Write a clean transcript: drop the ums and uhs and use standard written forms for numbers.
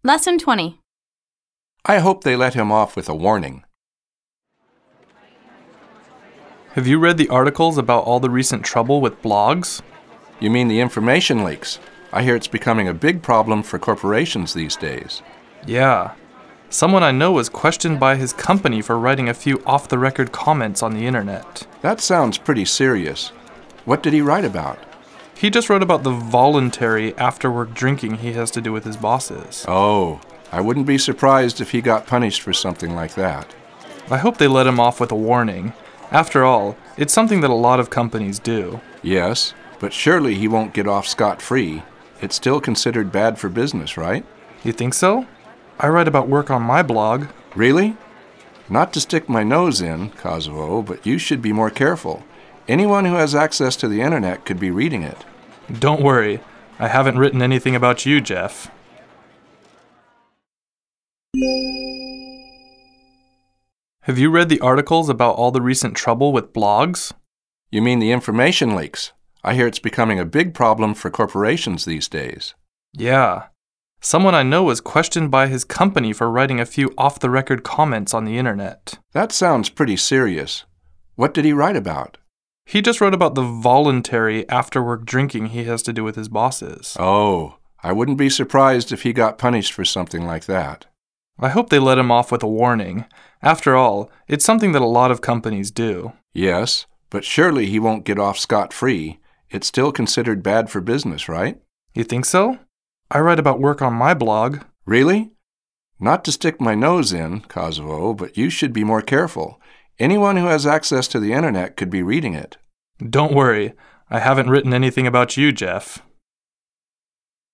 Lesson 20. I hope they let him off with a warning. Have you read the articles about all the recent trouble with blogs? You mean the information leaks? I hear it's becoming a big problem for corporations these days. Yeah. Someone I know was questioned by his company for writing a few off-the-record comments on the internet. That sounds pretty serious. What did he write about? He just wrote about the voluntary after-work drinking he has to do with his bosses. Oh, I wouldn't be surprised if he got punished for something like that. I hope they let him off with a warning. After all, it's something that a lot of companies do. Yes, but surely he won't get off scot-free. It's still considered bad for business, right? You think so? I write about work on my blog. Really? Not to stick my nose in, Kosovo, but you should be more careful. Anyone who has access to the internet could be reading it. Don't worry, I haven't written anything about you, Jeff. Have you read the articles about all the recent trouble with blogs? You mean the information leaks? I hear it's becoming a big problem for corporations these days. Yeah. Someone I know was questioned by his company for writing a few off-the-record comments on the internet. That sounds pretty serious. What did he write about? He just wrote about the voluntary after-work drinking he has to do with his bosses. Oh, I wouldn't be surprised if he got punished for something like that. I hope they let him off with a warning. After all, it's something that a lot of companies do. Yes, but surely he won't get off scot-free. It's still considered bad for business, right? You think so? I write about work on my blog. Really? Not to stick my nose in, Kosovo, but you should be more careful. Anyone who has access to the internet could be reading it. Don't worry, I haven't written anything about you, Jeff.